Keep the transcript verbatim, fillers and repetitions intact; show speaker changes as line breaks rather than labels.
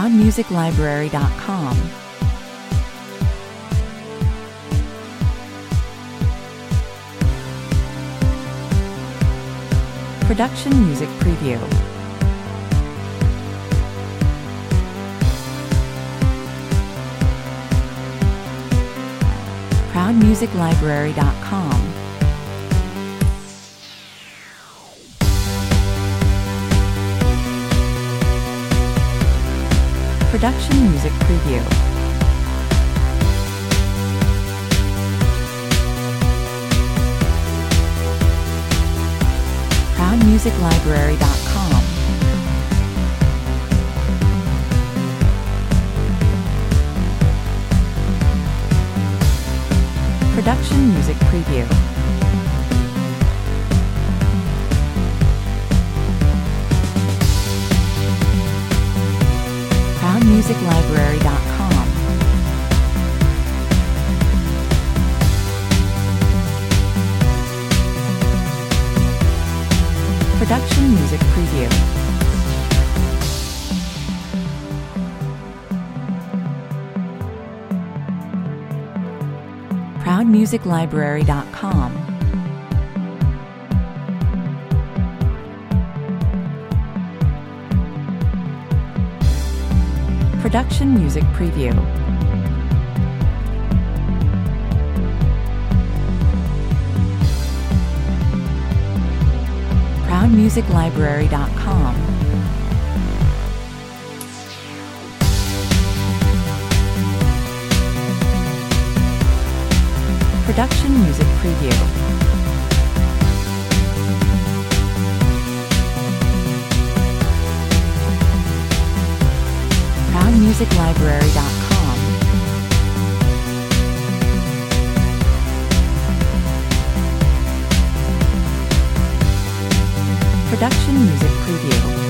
proud music library dot com. Production Music Preview. proud music library dot com. Production Music Preview. proud music library dot com. Production Music Preview. proud music library dot com. Production Music Preview. proud music library dot com. Production Music Preview. proud music library dot com. Production Music Preview. proud music library dot com. Production Music Preview.